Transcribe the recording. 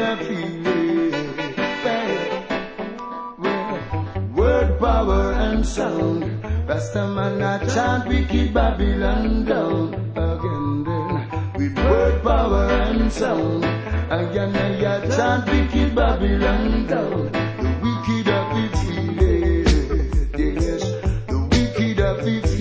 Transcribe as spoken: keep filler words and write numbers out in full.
I feel it. Well, well, word, power, and sound. Rastaman I chant wicked Babylon down again then. With word, power, and sound. Again I chant wicked Babylon down. The wicked of it feel it. Yes, the wicked of it feel it.